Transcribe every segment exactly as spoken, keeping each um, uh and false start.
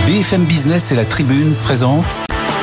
B F M Business et la Tribune présentent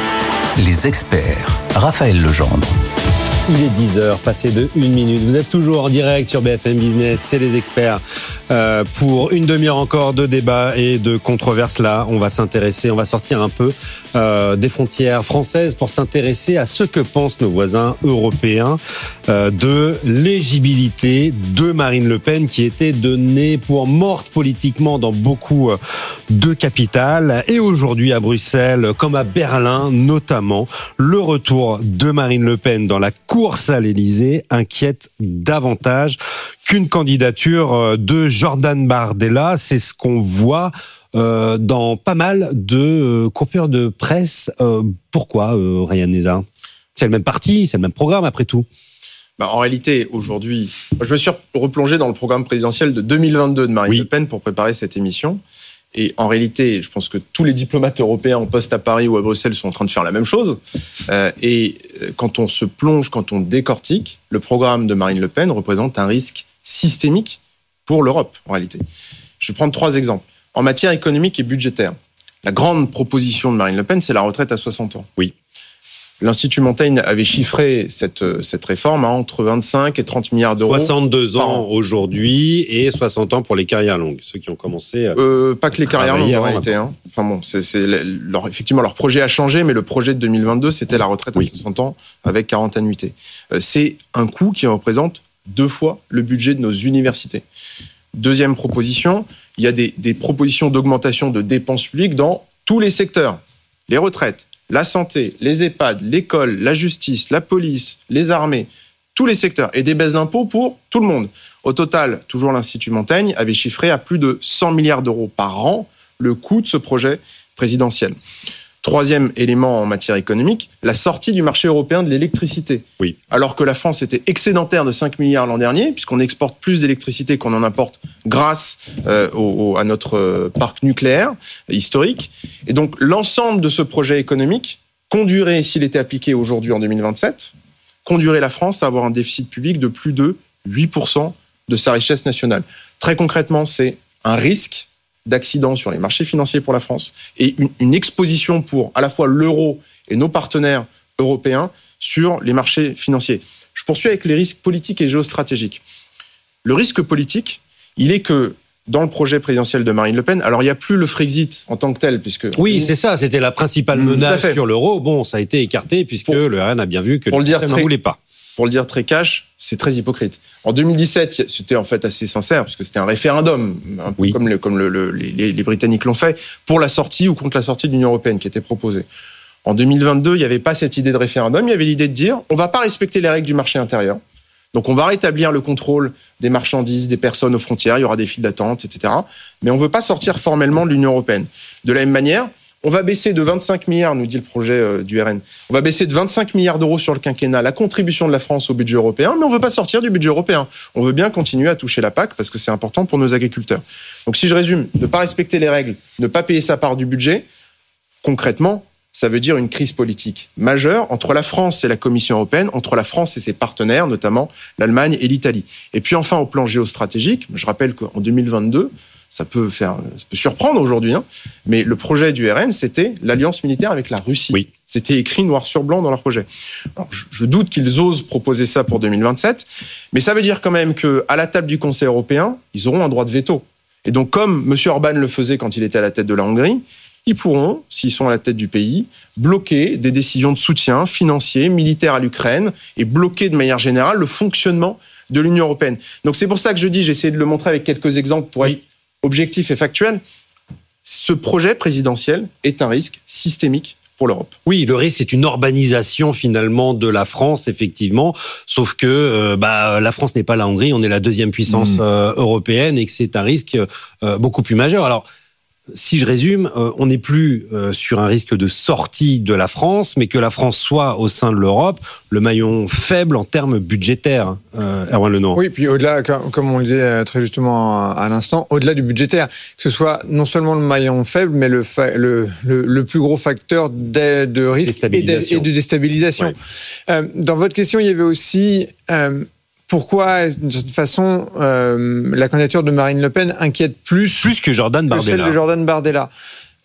Les Experts. Raphaël Legendre. Il est dix heures, passé de une minute. Vous êtes toujours en direct sur B F M Business, c'est les experts. Euh, pour une demi-heure encore de débat et de controverses. Là, on va s'intéresser, on va sortir un peu euh, des frontières françaises pour s'intéresser à ce que pensent nos voisins européens euh, de l'éligibilité de Marine Le Pen, qui était donnée pour morte politiquement dans beaucoup de capitales. Et aujourd'hui à Bruxelles, comme à Berlin notamment, le retour de Marine Le Pen dans la course à l'Élysée inquiète davantage qu'une candidature de Jordan Bardella. C'est ce qu'on voit euh, dans pas mal de euh, coupures de presse. Euh, pourquoi, euh, Ryan Neza ? C'est le même parti, c'est le même programme après tout. Bah, en réalité, aujourd'hui, je me suis replongé dans le programme présidentiel de deux mille vingt-deux de Marine oui. Le Pen pour préparer cette émission. Et en réalité, je pense que tous les diplomates européens en poste à Paris ou à Bruxelles sont en train de faire la même chose. Euh, et quand on se plonge, quand on décortique, le programme de Marine Le Pen représente un risque systémique pour l'Europe, en réalité. Je vais prendre trois exemples. En matière économique et budgétaire, la grande proposition de Marine Le Pen, c'est la retraite à soixante ans. Oui. L'Institut Montaigne avait chiffré cette, cette réforme à entre vingt-cinq et trente milliards d'euros. soixante-deux ans aujourd'hui et soixante ans pour les carrières longues, ceux qui ont commencé. Euh, pas que les carrières longues en réalité. Hein. Enfin bon, c'est, c'est leur, effectivement leur projet a changé, mais le projet de deux mille vingt-deux c'était la retraite oui. à soixante ans avec quarante annuités. Euh, c'est un coût qui représente deux fois le budget de nos universités. Deuxième proposition, il y a des, des propositions d'augmentation de dépenses publiques dans tous les secteurs, les retraites, la santé, les EHPAD, l'école, la justice, la police, les armées, tous les secteurs, et des baisses d'impôts pour tout le monde. Au total, toujours l'Institut Montaigne avait chiffré à plus de cent milliards d'euros par an le coût de ce projet présidentiel. Troisième élément en matière économique, la sortie du marché européen de l'électricité. Oui. Alors que la France était excédentaire de cinq milliards l'an dernier, puisqu'on exporte plus d'électricité qu'on en importe grâce euh, au, au, à notre euh, parc nucléaire historique. Et donc l'ensemble de ce projet économique conduirait, s'il était appliqué aujourd'hui en deux mille vingt-sept, conduirait la France à avoir un déficit public de plus de huit pour cent de sa richesse nationale. Très concrètement, c'est un risque d'accidents sur les marchés financiers pour la France et une, une exposition pour à la fois l'euro et nos partenaires européens sur les marchés financiers. Je poursuis avec les risques politiques et géostratégiques. Le risque politique, il est que dans le projet présidentiel de Marine Le Pen, alors il n'y a plus le Frexit en tant que tel, puisque... Oui, c'est ça, c'était la principale menace sur l'euro. Bon, ça a été écarté puisque pour, le R N a bien vu que le Français n'en voulait pas. Pour le dire très cash, c'est très hypocrite. En deux mille dix-sept, c'était en fait assez sincère, puisque c'était un référendum, un peu oui. comme, le, comme le, le, les, les Britanniques l'ont fait, pour la sortie ou contre la sortie de l'Union européenne qui était proposée. En deux mille vingt-deux, il n'y avait pas cette idée de référendum, il y avait l'idée de dire on ne va pas respecter les règles du marché intérieur, donc on va rétablir le contrôle des marchandises, des personnes aux frontières, il y aura des files d'attente, et cetera. Mais on ne veut pas sortir formellement de l'Union européenne. De la même manière, on va baisser de vingt-cinq milliards, nous dit le projet euh, du R N, on va baisser de vingt-cinq milliards d'euros sur le quinquennat la contribution de la France au budget européen, mais on ne veut pas sortir du budget européen. On veut bien continuer à toucher la P A C parce que c'est important pour nos agriculteurs. Donc si je résume, ne pas respecter les règles, ne pas payer sa part du budget, concrètement, ça veut dire une crise politique majeure entre la France et la Commission européenne, entre la France et ses partenaires, notamment l'Allemagne et l'Italie. Et puis enfin, au plan géostratégique, je rappelle qu'en deux mille vingt-deux, ça peut faire, ça peut surprendre aujourd'hui, hein, mais le projet du R N, c'était l'alliance militaire avec la Russie. Oui. C'était écrit noir sur blanc dans leur projet. Alors, je, je doute qu'ils osent proposer ça pour deux mille vingt-sept, mais ça veut dire quand même qu'à la table du Conseil européen, ils auront un droit de veto. Et donc, comme M. Orban le faisait quand il était à la tête de la Hongrie, ils pourront, s'ils sont à la tête du pays, bloquer des décisions de soutien financier, militaire à l'Ukraine, et bloquer de manière générale le fonctionnement de l'Union européenne. Donc c'est pour ça que je dis, j'ai essayé de le montrer avec quelques exemples pour être objectif et factuel, ce projet présidentiel est un risque systémique pour l'Europe. Oui, le risque, c'est une urbanisation finalement de la France, effectivement, sauf que euh, bah, la France n'est pas la Hongrie, on est la deuxième puissance mmh. euh, européenne et que c'est un risque euh, beaucoup plus majeur. Alors, si je résume, euh, on n'est plus euh, sur un risque de sortie de la France, mais que la France soit au sein de l'Europe le maillon faible en termes budgétaires. Euh, Erwan Lenoir. Oui, puis au-delà, comme on le disait très justement à l'instant, au-delà du budgétaire, que ce soit non seulement le maillon faible, mais le, fa- le, le, le plus gros facteur de, de risque et de, et de déstabilisation. Ouais. Euh, dans votre question, il y avait aussi... Euh, Pourquoi, d'une certaine façon, euh, la candidature de Marine Le Pen inquiète plus, plus que Jordan Bardella. Que celle de Jordan Bardella.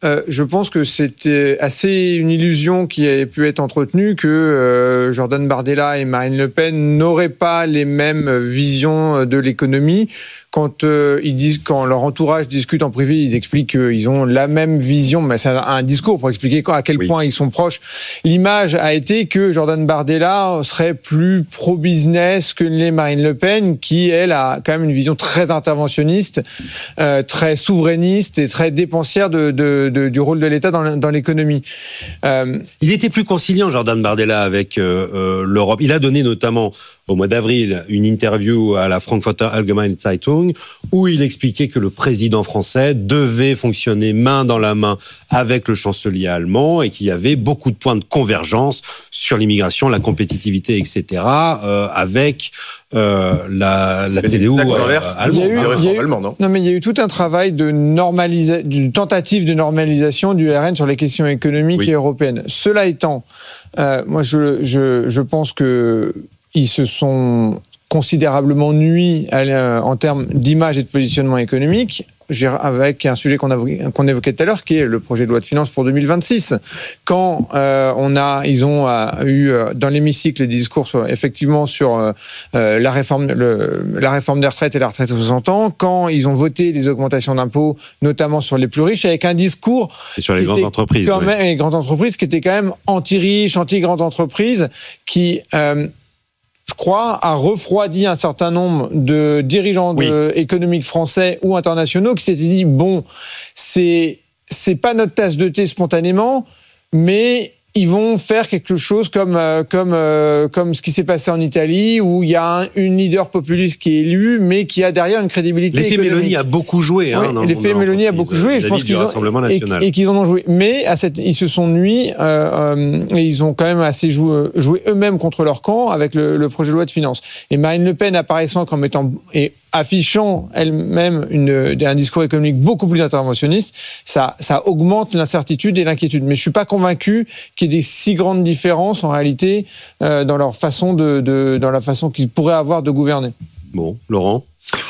Euh, je pense que c'était assez une illusion qui a pu être entretenue que euh, Jordan Bardella et Marine Le Pen n'auraient pas les mêmes visions de l'économie. Quand euh, ils disent, quand leur entourage discute en privé, ils expliquent qu'ils ont la même vision, mais c'est un discours pour expliquer à quel oui. point ils sont proches. L'image a été que Jordan Bardella serait plus pro-business que les Marine Le Pen, qui elle a quand même une vision très interventionniste, euh, très souverainiste et très dépensière de, de, de du rôle de l'État dans, dans l'économie. Euh, il était plus conciliant, Jordan Bardella, avec euh, euh, l'Europe. Il a donné notamment au mois d'avril une interview à la Frankfurter Allgemeine Zeitung où il expliquait que le président français devait fonctionner main dans la main avec le chancelier allemand et qu'il y avait beaucoup de points de convergence sur l'immigration, la compétitivité, et cetera, euh, avec euh, la, la T D O euh, allemande. Il y a eu, il y a eu, non, non, mais il y a eu tout un travail de normalisation, d'une tentative de normalisation du R N sur les questions économiques oui. et européennes. Cela étant, euh, moi je, je, je pense que ils se sont considérablement nuits en termes d'image et de positionnement économique, avec un sujet qu'on, a, qu'on évoquait tout à l'heure, qui est le projet de loi de finances pour deux mille vingt-six. Quand euh, on a, ils ont euh, eu dans l'hémicycle des discours sur, effectivement sur euh, la réforme, le, la réforme des retraites et la retraite aux soixante ans, quand ils ont voté les augmentations d'impôts, notamment sur les plus riches, avec un discours et sur les grandes entreprises, quand oui. même, les grandes entreprises qui étaient quand même anti-riches, anti-grandes entreprises, qui euh, je crois, a refroidi un certain nombre de dirigeants oui. de, économiques français ou internationaux qui s'étaient dit, bon, c'est, c'est pas notre tasse de thé spontanément, mais ils vont faire quelque chose comme euh, comme euh, comme ce qui s'est passé en Italie où il y a un, une leader populiste qui est élue mais qui a derrière une crédibilité l'effet économique. Mélanie a beaucoup joué hein, oui, dans, l'effet dans Mélanie a beaucoup joué, je pense qu'ils ont et, et qu'ils en ont joué, mais à cette ils se sont nuits euh, euh, et ils ont quand même assez joué, joué eux-mêmes contre leur camp avec le, le projet de loi de finances. Et Marine Le Pen apparaissant comme étant et affichant elle-même une, un discours économique beaucoup plus interventionniste, ça, ça augmente l'incertitude et l'inquiétude. Mais je suis pas convaincu qu'il y ait des si grandes différences en réalité euh, dans leur façon de, de, dans la façon qu'ils pourraient avoir de gouverner. Bon, Laurent,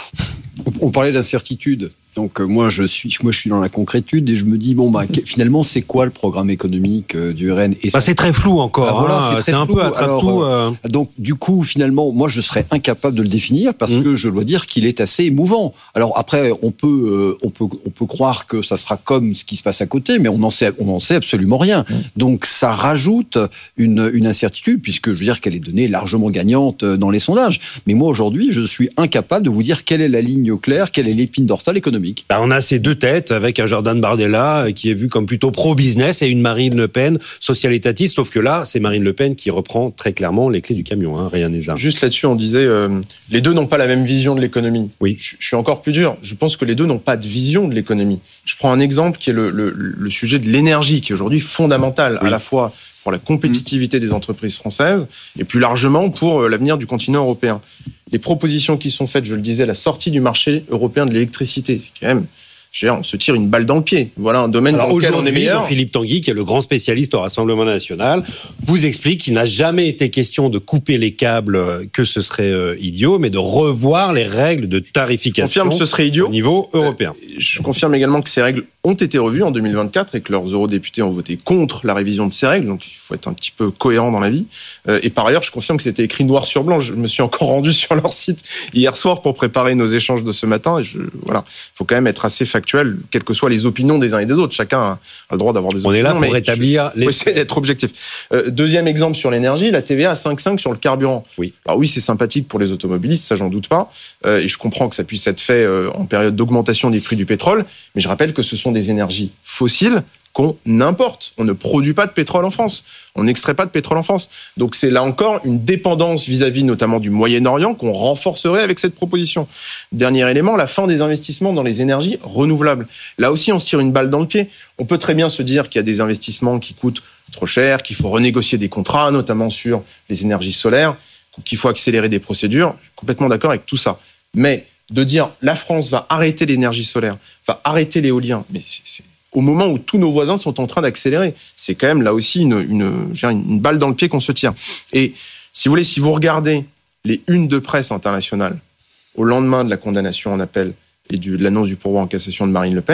on parlait d'incertitude. Donc euh, moi je suis moi je suis dans la concrétude et je me dis bon bah finalement c'est quoi le programme économique euh, du R N et bah, ça, c'est très flou encore bah, voilà, hein, c'est, c'est un flou. peu attrape-tout euh... donc du coup finalement moi je serais incapable de le définir parce mmh. que je dois dire qu'il est assez émouvant. Alors après on peut euh, on peut on peut croire que ça sera comme ce qui se passe à côté mais on n'en sait on n'en sait absolument rien. Mmh. Donc ça rajoute une une incertitude puisque je veux dire qu'elle est donnée largement gagnante dans les sondages. Mais moi aujourd'hui je suis incapable de vous dire quelle est la ligne claire, quelle est l'épine dorsale économique. Bah, on a ces deux têtes avec un Jordan Bardella qui est vu comme plutôt pro-business et une Marine Le Pen social-étatiste, sauf que là, c'est Marine Le Pen qui reprend très clairement les clés du camion, hein, rien n'est ça. Juste là-dessus, on disait, euh, les deux n'ont pas la même vision de l'économie. Oui. Je, je suis encore plus dur. Je pense que les deux n'ont pas de vision de l'économie. Je prends un exemple qui est le, le, le sujet de l'énergie, qui est aujourd'hui fondamental, oui. à la fois pour la compétitivité des entreprises françaises et plus largement pour l'avenir du continent européen. Les propositions qui sont faites, je le disais, la sortie du marché européen de l'électricité, c'est quand même... On se tire une balle dans le pied. Voilà un domaine Alors dans lequel on est meilleur. Philippe Tanguy, qui est le grand spécialiste au Rassemblement national, vous explique qu'il n'a jamais été question de couper les câbles, que ce serait euh, idiot, mais de revoir les règles de tarification. Je confirme que ce serait idiot. Au niveau européen. Euh, je confirme également que ces règles ont été revues en deux mille vingt-quatre et que leurs eurodéputés ont voté contre la révision de ces règles. Donc il faut être un petit peu cohérent dans la vie. Euh, et par ailleurs, je confirme que c'était écrit noir sur blanc. Je me suis encore rendu sur leur site hier soir pour préparer nos échanges de ce matin. Et je, voilà, il faut quand même être assez factuel, quelles que soient les opinions des uns et des autres. Chacun a, a le droit d'avoir des On opinions. On est là pour rétablir... Il faut essayer d'être objectif. Euh, deuxième exemple sur l'énergie, la T V A à cinq virgule cinq sur le carburant. Oui. Alors oui, c'est sympathique pour les automobilistes, ça j'en doute pas. Euh, et je comprends que ça puisse être fait euh, en période d'augmentation des prix du pétrole. Mais je rappelle que ce sont des énergies fossiles qu'on importe. On ne produit pas de pétrole en France. On n'extrait pas de pétrole en France. Donc c'est là encore une dépendance vis-à-vis notamment du Moyen-Orient qu'on renforcerait avec cette proposition. Dernier élément, la fin des investissements dans les énergies renouvelables. Là aussi, on se tire une balle dans le pied. On peut très bien se dire qu'il y a des investissements qui coûtent trop cher, qu'il faut renégocier des contrats, notamment sur les énergies solaires, qu'il faut accélérer des procédures. Je suis complètement d'accord avec tout ça. Mais de dire la France va arrêter l'énergie solaire, va arrêter l'éolien, mais c'est... c'est... au moment où tous nos voisins sont en train d'accélérer. C'est quand même là aussi une, une, une balle dans le pied qu'on se tire. Et si vous voulez, si vous regardez les unes de presse internationales au lendemain de la condamnation en appel et du, de l'annonce du pourvoi en cassation de Marine Le Pen,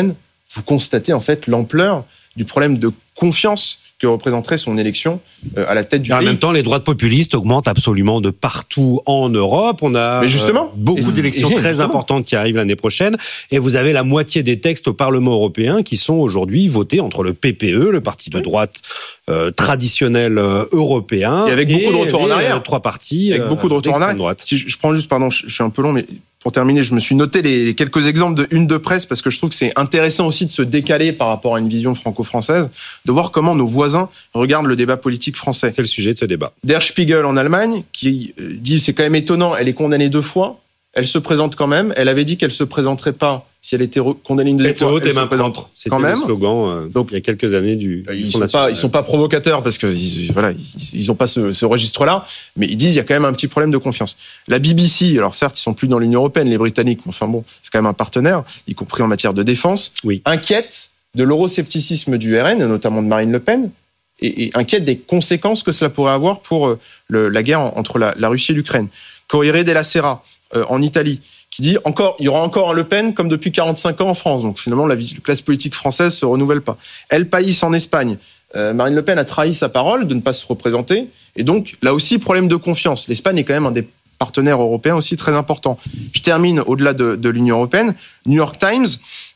vous constatez en fait l'ampleur du problème de confiance que représenterait son élection à la tête du et pays. En même temps, les droites populistes augmentent absolument de partout en Europe. On a Mais justement, euh, beaucoup d'élections très justement. importantes qui arrivent l'année prochaine. Et vous avez la moitié des textes au Parlement européen qui sont aujourd'hui votés entre le P P E, le parti de droite euh, traditionnel euh, européen, et avec beaucoup et de retour en arrière. Euh, trois partis avec beaucoup de retour en arrière. Droite. Si je, je prends juste, pardon, je, je suis un peu long, mais pour terminer, je me suis noté les, les quelques exemples de une de presse parce que je trouve que c'est intéressant aussi de se décaler par rapport à une vision franco-française, de voir comment nos voisins regardent le débat politique français. C'est le sujet de ce débat. Der Spiegel en Allemagne, qui dit c'est quand même étonnant, elle est condamnée deux fois, elle se présente quand même, elle avait dit qu'elle se présenterait pas si elle était condamnée une deuxième fois. Elle se présente C'était quand même. le slogan euh, donc il y a quelques années du. Ils sont pas, ils sont pas provocateurs parce que ils, voilà, ils, ils ont pas ce, ce registre-là, mais ils disent il y a quand même un petit problème de confiance. La B B C, alors certes ils sont plus dans l'Union européenne, les Britanniques, mais enfin bon, c'est quand même un partenaire, y compris en matière de défense. Oui. Inquiète de l'euroscepticisme du R N, notamment de Marine Le Pen, et, et inquiète des conséquences que cela pourrait avoir pour le, la guerre entre la, la Russie et l'Ukraine. Corriere della Sera euh, en Italie, qui dit encore, il y aura encore un Le Pen comme depuis quarante-cinq ans en France. Donc finalement, la classe politique française se renouvelle pas. El País en Espagne, euh, Marine Le Pen a trahi sa parole de ne pas se représenter. Et donc, là aussi, problème de confiance. L'Espagne est quand même un des partenaires européens aussi très important. Je termine au-delà de, de l'Union européenne. New York Times,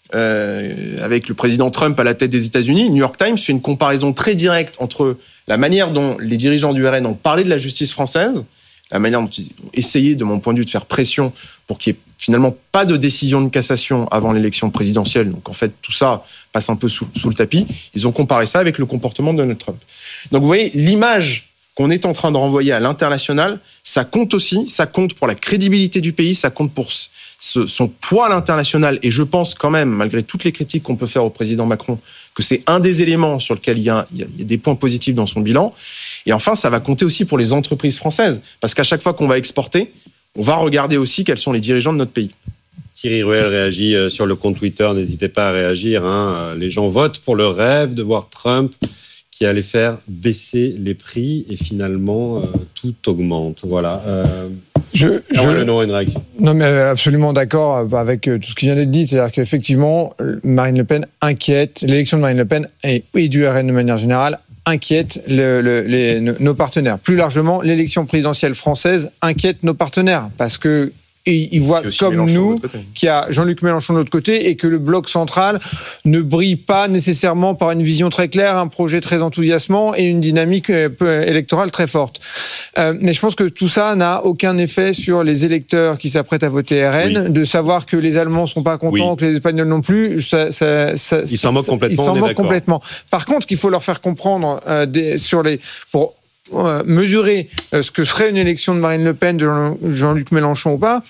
euh, avec le président Trump à la tête des États-Unis, New York Times fait une comparaison très directe entre la manière dont les dirigeants du R N ont parlé de la justice française, la manière dont ils ont essayé, de mon point de vue, de faire pression pour qu'il n'y ait finalement pas de décision de cassation avant l'élection présidentielle. Donc en fait, tout ça passe un peu sous, sous le tapis. Ils ont comparé ça avec le comportement de Donald Trump. Donc vous voyez, l'image qu'on est en train de renvoyer à l'international, ça compte aussi, ça compte pour la crédibilité du pays, ça compte pour ce, son poids à l'international. Et je pense quand même, malgré toutes les critiques qu'on peut faire au président Macron, que c'est un des éléments sur lequel il y a, il y a, il y a des points positifs dans son bilan. Et enfin, ça va compter aussi pour les entreprises françaises. Parce qu'à chaque fois qu'on va exporter, on va regarder aussi quels sont les dirigeants de notre pays. Thierry Ruel réagit sur le compte Twitter, n'hésitez pas à réagir. Hein. Les gens votent pour le rêve de voir Trump qui allait faire baisser les prix et finalement euh, tout augmente. Voilà. Euh, je, je, le nom, une réaction. Non, mais absolument d'accord avec tout ce qui vient d'être dit. C'est-à-dire qu'effectivement, Marine Le Pen inquiète, l'élection de Marine Le Pen et, et du R N de manière générale inquiète le, le, les, nos partenaires. Plus largement, l'élection présidentielle française inquiète nos partenaires parce que et ils voient comme Mélenchon nous qu'il y a Jean-Luc Mélenchon de l'autre côté et que le bloc central ne brille pas nécessairement par une vision très claire, un projet très enthousiasmant et une dynamique électorale très forte. Euh, mais je pense que tout ça n'a aucun effet sur les électeurs qui s'apprêtent à voter R N, oui. De savoir que les Allemands ne sont pas contents, oui. Que les Espagnols non plus. Ça, ça, ça, ils s'en moquent complètement. Ils s'en moquent complètement. Par contre, qu'il faut leur faire comprendre euh, des, sur les pour mesurer ce que serait une élection de Marine Le Pen, de Jean-Luc Mélenchon ou pas,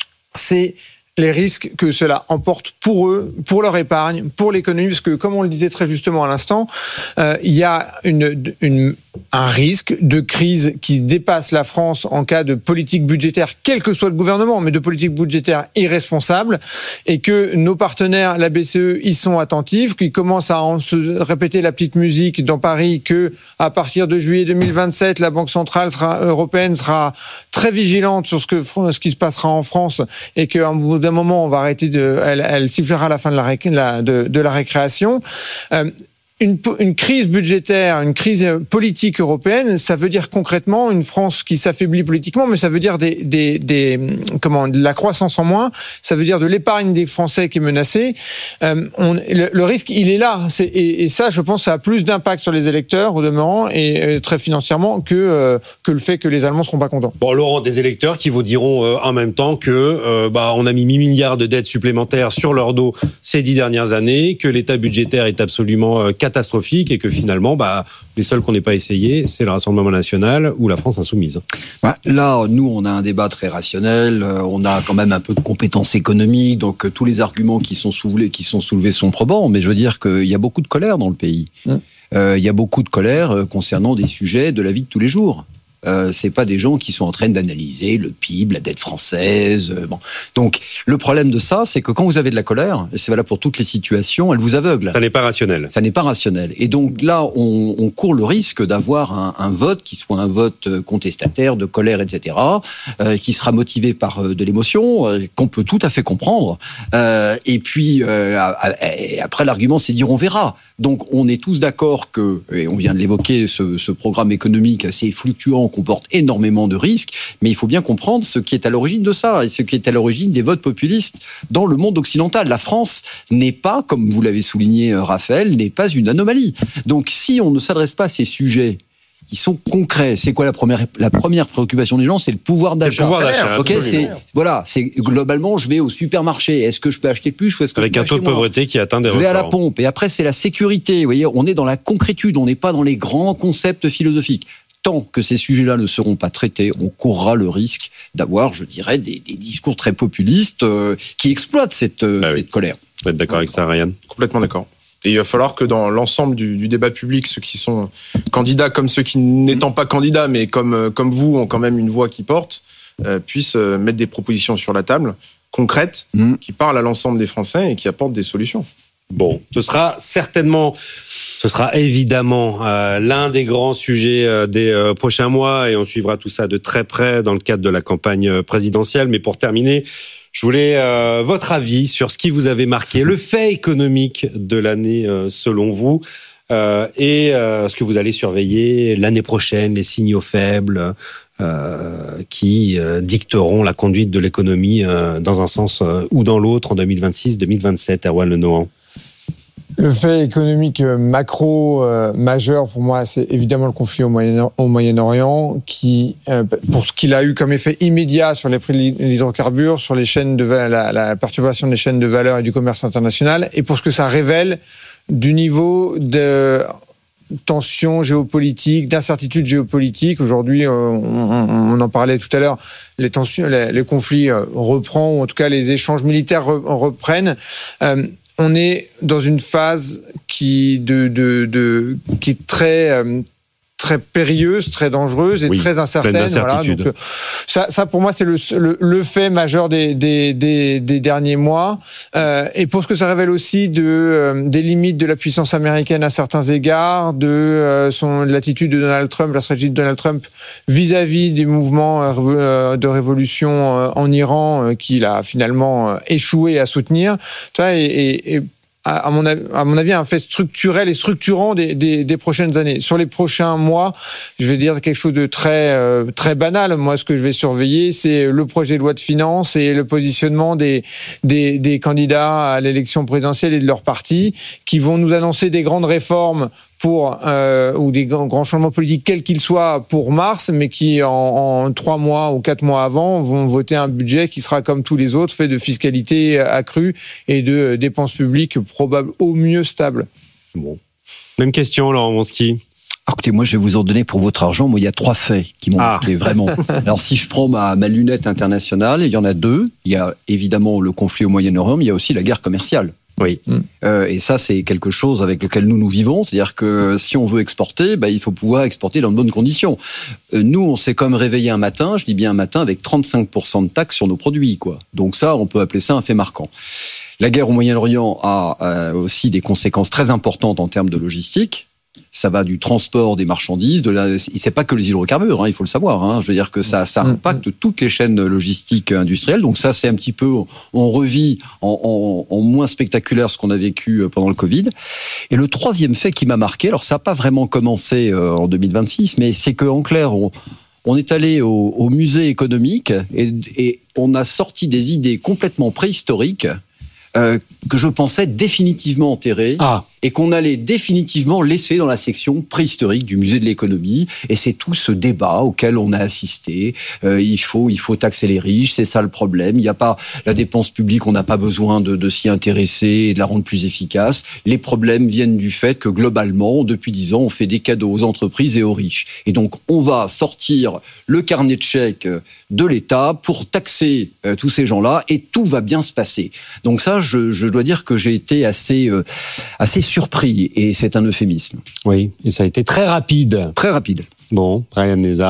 c'est les risques que cela emporte pour eux, pour leur épargne, pour l'économie, parce que comme on le disait très justement à l'instant, euh, il y a une, une, un risque de crise qui dépasse la France en cas de politique budgétaire, quel que soit le gouvernement, mais de politique budgétaire irresponsable, et que nos partenaires, la B C E, y sont attentifs, qu'ils commencent à en se répéter la petite musique dans Paris, que à partir de juillet deux mille vingt-sept, la Banque centrale sera, européenne sera très vigilante sur ce, que, ce qui se passera en France, et qu'à un bout d'un moment, on va arrêter de, elle, elle sifflera à la fin de la, ré, la, de, de la récréation. Euh, Une, une crise budgétaire, une crise politique européenne, ça veut dire concrètement une France qui s'affaiblit politiquement, mais ça veut dire des, des, des, comment, de la croissance en moins, ça veut dire de l'épargne des Français qui est menacée. Euh, on, le, le risque, il est là. C'est, et, et ça, je pense, ça a plus d'impact sur les électeurs, au demeurant, et, et très financièrement, que, euh, que le fait que les Allemands ne seront pas contents. Bon, Laurent, des électeurs qui vous diront euh, en même temps que euh, bah, on a mis mille milliards de dettes supplémentaires sur leur dos ces dix dernières années, que l'état budgétaire est absolument euh, catastrophique et que finalement, bah, les seuls qu'on n'ait pas essayé, c'est le Rassemblement national ou la France insoumise. Bah, là, nous, on a un débat très rationnel, on a quand même un peu de compétences économiques, donc euh, tous les arguments qui sont soulevés, qui sont soulevés sont probants, mais je veux dire qu'il y a beaucoup de colère dans le pays. Mmh. Euh, il y a beaucoup de colère euh, concernant des sujets de la vie de tous les jours. Euh, c'est pas des gens qui sont en train d'analyser le P I B, la dette française. Euh, bon. Donc, le problème de ça, c'est que quand vous avez de la colère, et c'est valable pour toutes les situations, elle vous aveugle. Ça n'est pas rationnel. Ça n'est pas rationnel. Et donc là, on, on court le risque d'avoir un, un vote qui soit un vote contestataire, de colère, et cetera, euh, qui sera motivé par euh, de l'émotion, euh, qu'on peut tout à fait comprendre. Euh, et puis, euh, et après, l'argument, c'est de dire on verra. Donc, on est tous d'accord que, et on vient de l'évoquer, ce, ce programme économique assez fluctuant comporte énormément de risques, mais il faut bien comprendre ce qui est à l'origine de ça, et ce qui est à l'origine des votes populistes dans le monde occidental. La France n'est pas, comme vous l'avez souligné, Raphaël, n'est pas une anomalie. Donc, si on ne s'adresse pas à ces sujets qui sont concrets, c'est quoi la première la première préoccupation des gens? C'est le pouvoir d'achat. Le pouvoir d'achat. Ok, c'est voilà, c'est globalement, je vais au supermarché. Est-ce que je peux acheter plus ou est-ce que avec je peux un taux de pauvreté moins qui atteint des records. Je vais à la pompe. Et après, c'est la sécurité. Vous voyez, on est dans la concrétude. On n'est pas dans les grands concepts philosophiques. Tant que ces sujets-là ne seront pas traités, on courra le risque d'avoir, je dirais, des, des discours très populistes euh, qui exploitent cette, euh, bah cette oui. colère. Vous êtes d'accord avec ça, Ryan? Complètement d'accord. Et il va falloir que dans l'ensemble du, du débat public, ceux qui sont candidats comme ceux qui n'étant pas candidats, mais comme, comme vous, ont quand même une voix qui porte, euh, puissent mettre des propositions sur la table, concrètes, mmh. qui parlent à l'ensemble des Français et qui apportent des solutions. Bon, ce sera certainement, ce sera évidemment euh, l'un des grands sujets euh, des euh, prochains mois et on suivra tout ça de très près dans le cadre de la campagne présidentielle. Mais pour terminer, je voulais euh, votre avis sur ce qui vous avait marqué, le fait économique de l'année euh, selon vous, euh, et euh, ce que vous allez surveiller l'année prochaine, les signaux faibles euh, qui euh, dicteront la conduite de l'économie euh, dans un sens euh, ou dans l'autre en deux mille vingt-six deux mille vingt-sept. Erwan Le Nohan. Le fait économique macro euh, majeur pour moi, c'est évidemment le conflit au, Moyen, au Moyen-Orient, qui, euh, pour ce qu'il a eu comme effet immédiat sur les prix de l'hydrocarbure, sur les chaînes de la, la perturbation des chaînes de valeur et du commerce international, et pour ce que ça révèle du niveau de tension géopolitique, d'incertitude géopolitique. Aujourd'hui, on, on, on en parlait tout à l'heure, les tensions, les, les conflits reprennent, ou en tout cas les échanges militaires reprennent. Euh, On est dans une phase qui, de, de, de, qui est très, euh, très périlleuse, très dangereuse et oui, très incertaine. Voilà. Donc, euh, ça, ça, pour moi, c'est le, le, le fait majeur des, des, des, des derniers mois. Euh, et pour ce que ça révèle aussi de, euh, des limites de la puissance américaine à certains égards, de, euh, son, de l'attitude de Donald Trump, la stratégie de Donald Trump vis-à-vis des mouvements euh, de révolution euh, en Iran, euh, qu'il a finalement euh, échoué à soutenir. Ça, et, et, et à mon, à mon avis, un fait structurel et structurant des, des, des prochaines années. Sur les prochains mois, je vais dire quelque chose de très, euh, très banal. Moi, ce que je vais surveiller, c'est le projet de loi de finances et le positionnement des, des, des candidats à l'élection présidentielle et de leur parti, qui vont nous annoncer des grandes réformes pour euh, ou des grands changements politiques quels qu'ils soient pour mars, mais qui en, en trois mois ou quatre mois avant vont voter un budget qui sera comme tous les autres, fait de fiscalité accrue et de dépenses publiques probables au mieux stables. Bon, même question, Laurent Wronski. Alors, écoutez, moi, je vais vous en donner pour votre argent. Moi, il y a trois faits qui m'ont ah. marqué, vraiment. Alors, si je prends ma, ma lunette internationale, il y en a deux. Il y a évidemment le conflit au Moyen-Orient, mais il y a aussi la guerre commerciale. Oui. Euh, et ça, c'est quelque chose avec lequel nous nous vivons. C'est-à-dire que si on veut exporter, bah, il faut pouvoir exporter dans de bonnes conditions. Euh, nous, on s'est comme réveillé un matin, je dis bien un matin, avec trente-cinq pour cent de taxes sur nos produits, quoi. Donc ça, on peut appeler ça un fait marquant. La guerre au Moyen-Orient a euh, aussi des conséquences très importantes en termes de logistique. Ça va du transport des marchandises, de la, c'est pas que les hydrocarbures, hein, il faut le savoir. Hein, je veux dire que ça, ça impacte toutes les chaînes logistiques industrielles. Donc ça, c'est un petit peu, on revit en, en, en moins spectaculaire ce qu'on a vécu pendant le Covid. Et le troisième fait qui m'a marqué, alors ça n'a pas vraiment commencé euh, en deux mille vingt-six, mais c'est qu'en clair, on, on est allé au, au musée économique et, et on a sorti des idées complètement préhistoriques euh, que je pensais définitivement enterrées. Ah. Et qu'on allait définitivement laisser dans la section préhistorique du musée de l'économie. Et c'est tout ce débat auquel on a assisté. Euh, il faut, il faut taxer les riches, c'est ça le problème. Il n'y a pas la dépense publique, on n'a pas besoin de, de s'y intéresser et de la rendre plus efficace. Les problèmes viennent du fait que globalement, depuis dix ans, on fait des cadeaux aux entreprises et aux riches. Et donc, on va sortir le carnet de chèques de l'État pour taxer euh, tous ces gens-là et tout va bien se passer. Donc ça, je, je dois dire que j'ai été assez, euh, assez surpris, et c'est un euphémisme. Oui, et ça a été très rapide. Très rapide. Bon, Ryan Nezar.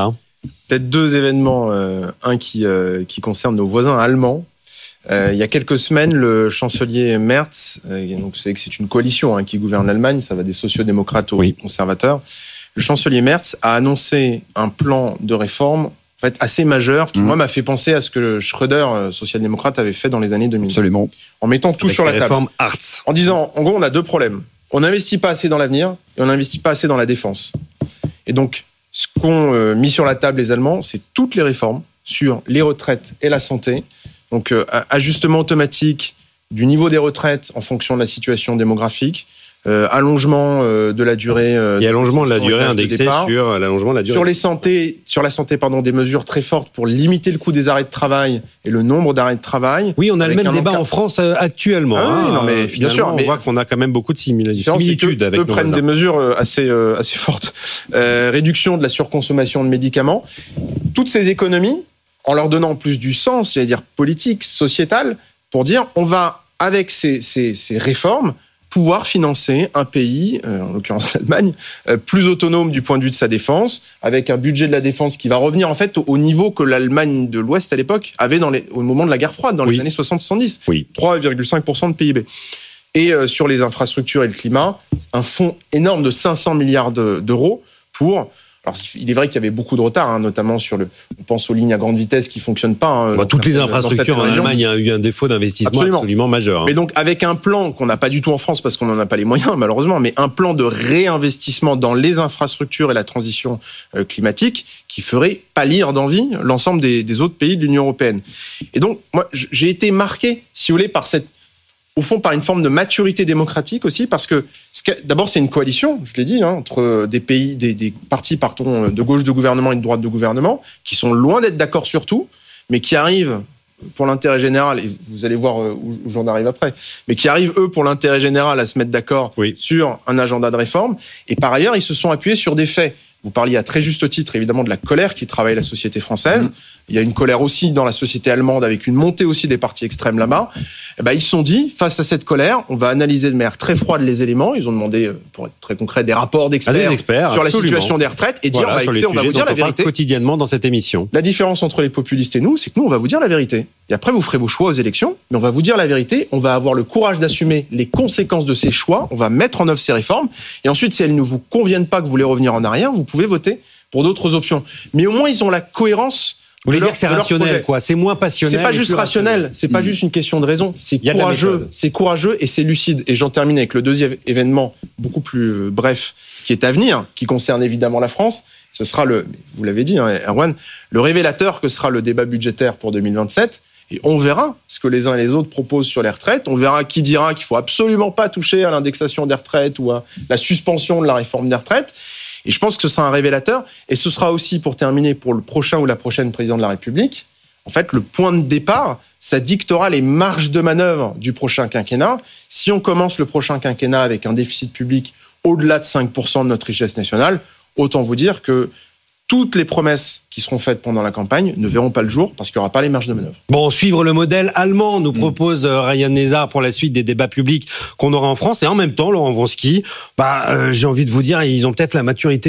Peut-être deux événements, euh, un qui, euh, qui concerne nos voisins allemands. Euh, il y a quelques semaines, le chancelier Merz, euh, donc vous savez que c'est une coalition hein, qui gouverne l'Allemagne, ça va des sociodémocrates aux oui. conservateurs. Le chancelier Merz a annoncé un plan de réforme en fait, assez majeur qui, mmh. moi, m'a fait penser à ce que Schröder, social-démocrate, avait fait dans les années deux mille. Absolument. En mettant tout Avec sur la, la table. Réforme Hartz. En disant, en gros, on a deux problèmes. On n'investit pas assez dans l'avenir et on n'investit pas assez dans la défense. Et donc, ce qu'ont euh, mis sur la table les Allemands, c'est toutes les réformes sur les retraites et la santé. Donc, euh, ajustement automatique du niveau des retraites en fonction de la situation démographique, euh, allongement euh, de la durée... Euh, et allongement de la durée indexée sur l'allongement de la durée. Sur, les santé, sur la santé, pardon, des mesures très fortes pour limiter le coût des arrêts de travail et le nombre d'arrêts de travail. Oui, on a le même débat encadre... en France euh, actuellement. Ah oui, hein, non, mais bien sûr. On mais voit qu'on a quand même beaucoup de similitudes avec nos voisins. Eux prennent des mesures assez, euh, assez fortes. Euh, réduction de la surconsommation de médicaments. Toutes ces économies, en leur donnant plus du sens, c'est-à-dire politique, sociétal, pour dire on va, avec ces, ces, ces réformes, pouvoir financer un pays, euh, en l'occurrence l'Allemagne, euh, plus autonome du point de vue de sa défense, avec un budget de la défense qui va revenir en fait au, au niveau que l'Allemagne de l'Ouest à l'époque avait dans les, au moment de la guerre froide, dans oui. les années soixante soixante-dix. Oui. trois virgule cinq pour cent de P I B. Et euh, sur les infrastructures et le climat, un fonds énorme de cinq cents milliards de, d'euros pour... Alors, il est vrai qu'il y avait beaucoup de retard, hein, notamment sur le. On pense aux lignes à grande vitesse qui fonctionnent pas. Hein, bah, toutes les infrastructures en Allemagne, il y a eu un défaut d'investissement absolument, absolument majeur. Hein. Mais donc, avec un plan qu'on n'a pas du tout en France parce qu'on n'en a pas les moyens, malheureusement, mais un plan de réinvestissement dans les infrastructures et la transition euh, climatique qui ferait pâlir d'envie l'ensemble des, des autres pays de l'Union européenne. Et donc, moi, j'ai été marqué, si vous voulez, par cette. Au fond, par une forme de maturité démocratique aussi, parce que d'abord, c'est une coalition, je l'ai dit, hein, entre des pays, des, des partis, pardon, de gauche de gouvernement et de droite de gouvernement, qui sont loin d'être d'accord sur tout, mais qui arrivent pour l'intérêt général, et vous allez voir où j'en arrive après, mais qui arrivent, eux, pour l'intérêt général, à se mettre d'accord oui. sur un agenda de réforme. Et par ailleurs, ils se sont appuyés sur des faits. Vous parliez à très juste titre, évidemment, de la colère qui travaille la société française. Mmh. Il y a une colère aussi dans la société allemande, avec une montée aussi des partis extrêmes là-bas. Et ben, ils se sont dit, face à cette colère, on va analyser de manière très froide les éléments. Ils ont demandé, pour être très concret, des rapports d'experts, ah, experts, sur absolument. la situation des retraites et dire, voilà, bah, écoutez, on va vous dire la vérité. Quotidiennement dans cette émission. La différence entre les populistes et nous, c'est que nous, on va vous dire la vérité. Et après, vous ferez vos choix aux élections, mais on va vous dire la vérité. On va avoir le courage d'assumer les conséquences de ces choix. On va mettre en œuvre ces réformes. Et ensuite, si elles ne vous conviennent pas, que vous voulez revenir en arrière, vous pouvez voter pour d'autres options. Mais au moins, ils ont la cohérence. Vous voulez dire que c'est rationnel, quoi. C'est moins passionnel. C'est pas juste rationnel. C'est pas mmh. juste une question de raison. C'est courageux. C'est courageux et c'est lucide. Et j'en termine avec le deuxième événement, beaucoup plus bref, qui est à venir, qui concerne évidemment la France. Ce sera le, vous l'avez dit, hein, Erwan, le révélateur que sera le débat budgétaire pour deux mille vingt-sept. Et on verra ce que les uns et les autres proposent sur les retraites. On verra qui dira qu'il faut absolument pas toucher à l'indexation des retraites ou à la suspension de la réforme des retraites. Et je pense que ce sera un révélateur. Et ce sera aussi, pour terminer, pour le prochain ou la prochaine président de la République, en fait, le point de départ, ça dictera les marges de manœuvre du prochain quinquennat. Si on commence le prochain quinquennat avec un déficit public au-delà de cinq pour cent de notre richesse nationale, autant vous dire que toutes les promesses qui seront faites pendant la campagne ne verront pas le jour parce qu'il n'y aura pas les marges de manœuvre. Bon, suivre le modèle allemand nous propose mmh. Ryan Nezar pour la suite des débats publics qu'on aura en France. Et en même temps, Laurent Vronsky, bah, euh, j'ai envie de vous dire, ils ont peut-être la maturité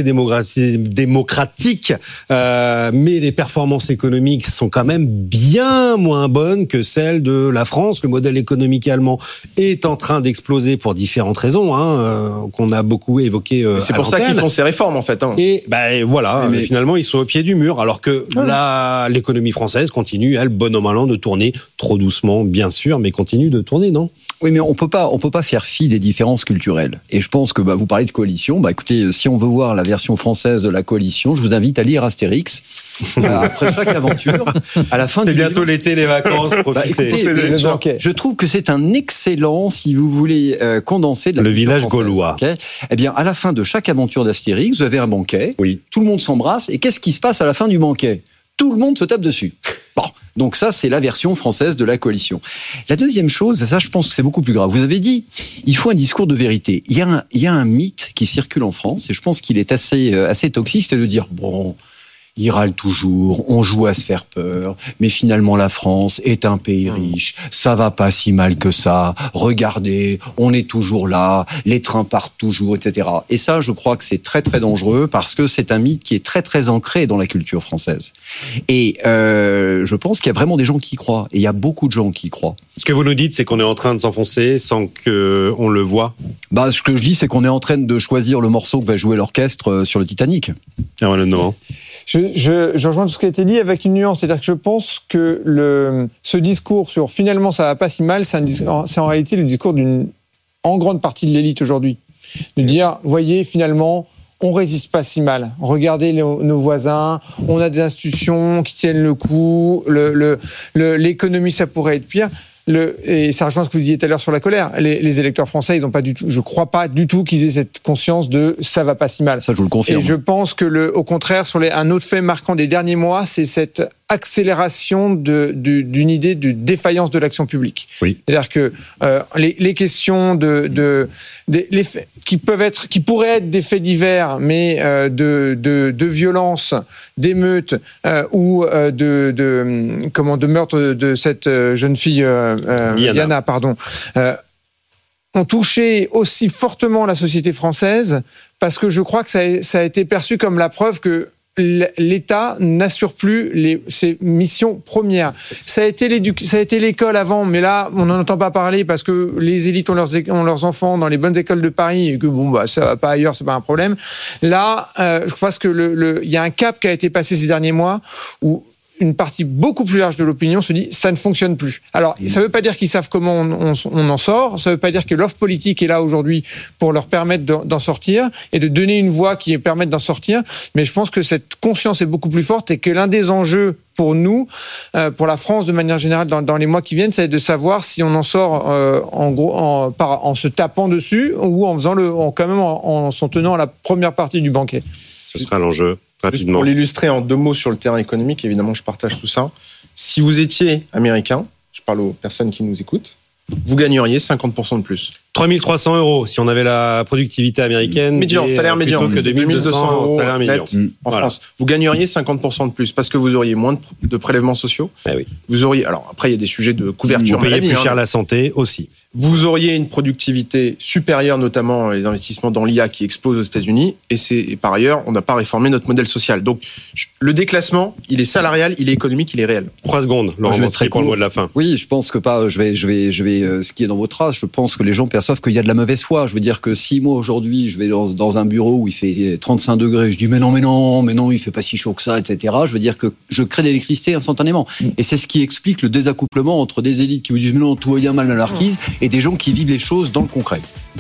démocratique, euh, mais les performances économiques sont quand même bien moins bonnes que celles de la France. Le modèle économique allemand est en train d'exploser pour différentes raisons, hein, euh, qu'on a beaucoup évoquées. Euh, c'est pour ça qu'ils font ces réformes, en fait. Hein. Et bah, voilà, mais, mais... finalement, ils sont au pied du mur. Alors que ah. là, l'économie française continue, elle, bon an mal an, de tourner trop doucement, bien sûr, mais continue de tourner, non ? Oui, mais on peut pas, on peut pas faire fi des différences culturelles. Et je pense que bah, vous parlez de coalition. Bah, écoutez, si on veut voir la version française de la coalition, je vous invite à lire Astérix. Après chaque aventure, à la fin c'est du bientôt livre, l'été, les vacances. Bah, écoutez, je, je trouve que c'est un excellent, si vous voulez, euh, condensé de la le village française, gaulois. Okay, eh bien, à la fin de chaque aventure d'Astérix, vous avez un banquet. Oui. Tout le monde s'embrasse. Et qu'est-ce qui se passe à la fin du banquet ? Tout le monde se tape dessus. Bon, donc ça, c'est la version française de la coalition. La deuxième chose, et ça, je pense que c'est beaucoup plus grave. Vous avez dit, il faut un discours de vérité. Il y a un, il y a un mythe qui circule en France, et je pense qu'il est assez, assez toxique, c'est de dire, bon, ils râlent toujours, on joue à se faire peur, mais finalement la France est un pays riche, ça va pas si mal que ça, regardez, on est toujours là, les trains partent toujours, et cetera. Et ça, je crois que c'est très très dangereux parce que c'est un mythe qui est très très ancré dans la culture française. Et euh, je pense qu'il y a vraiment des gens qui y croient, et il y a beaucoup de gens qui y croient. Ce que vous nous dites, c'est qu'on est en train de s'enfoncer sans qu'on le voit. Bah, ce que je dis, c'est qu'on est en train de choisir le morceau que va jouer l'orchestre sur le Titanic. Ah voilà, non. Je, je, je rejoins tout ce qui a été dit avec une nuance, c'est-à-dire que je pense que le, ce discours sur finalement ça va pas si mal, c'est, un, c'est en réalité le discours d'une en grande partie de l'élite aujourd'hui, de dire, voyez, finalement, on résiste pas si mal. Regardez nos, nos voisins, on a des institutions qui tiennent le coup, le, le, le, l'économie ça pourrait être pire. Le, et ça rejoint ce que vous disiez tout à l'heure sur la colère. Les, les électeurs français, ils ont pas du tout, je crois pas du tout qu'ils aient cette conscience de ça va pas si mal. Ça, je vous le confirme. Et je pense que le, au contraire, sur les, un autre fait marquant des derniers mois, c'est cette accélération de, de, d'une idée de défaillance de l'action publique. Oui. C'est-à-dire que euh, les, les questions de, de, de les faits, qui peuvent être, qui pourraient être des faits divers, mais euh, de, de, de violence, d'émeutes euh, ou euh, de, de comment de meurtre de, de cette jeune fille euh, euh, Yana. Yana, pardon. Euh, ont touché aussi fortement la société française parce que je crois que ça a, ça a été perçu comme la preuve que l'État n'assure plus les, ses missions premières. Ça a été l'éduc- ça a été l'école avant, mais là, on n'en entend pas parler parce que les élites ont leurs, ont leurs enfants dans les bonnes écoles de Paris et que bon, bah, ça va pas ailleurs, c'est pas un problème. Là, euh, je pense que le, le, il y a un cap qui a été passé ces derniers mois où une partie beaucoup plus large de l'opinion se dit ça ne fonctionne plus. Alors, ça ne veut pas dire qu'ils savent comment on, on, on en sort, ça ne veut pas dire que l'offre politique est là aujourd'hui pour leur permettre de, d'en sortir et de donner une voie qui permette d'en sortir, mais je pense que cette conscience est beaucoup plus forte et que l'un des enjeux pour nous, euh, pour la France de manière générale dans, dans les mois qui viennent, c'est de savoir si on en sort euh, en gros en, par, en se tapant dessus ou en faisant le, en, quand même en, en s'en tenant à la première partie du banquet. Ce sera l'enjeu. Juste pour l'illustrer en deux mots sur le terrain économique, évidemment, je partage tout ça. Si vous étiez américain, je parle aux personnes qui nous écoutent, vous gagneriez cinquante pour cent de plus. trois mille trois cents euros si on avait la productivité américaine. Médian, salaire médian. Plutôt que deux mille deux cents euros salaire médian. Net en voilà. France. Vous gagneriez cinquante pour cent de plus parce que vous auriez moins de, de prélèvements sociaux. Eh oui. Vous auriez, alors après, il y a des sujets de couverture. Vous payez plus hein. cher la santé aussi. Vous auriez une productivité supérieure, notamment les investissements dans l'I A qui explosent aux États-Unis. Et, c'est, et par ailleurs, on n'a pas réformé notre modèle social. Donc, le déclassement, il est salarial, il est économique, il est réel. Trois secondes, Laurent Monstrier, pour le mot de la fin. Oui, je pense que pas. Je vais, je vais, je vais. Euh, ce qui est dans votre trace, je pense que les gens perçoivent qu'il y a de la mauvaise foi. Je veux dire que si moi aujourd'hui, je vais dans, dans un bureau où il fait trente-cinq degrés, je dis mais non, mais non, mais non, il fait pas si chaud que ça, et cetera. Je veux dire que je crée de l'électricité instantanément. Et c'est ce qui explique le désaccouplement entre des élites qui vous disent mais non, tout va bien mal à la marquise, et des gens qui vivent les choses dans le concret.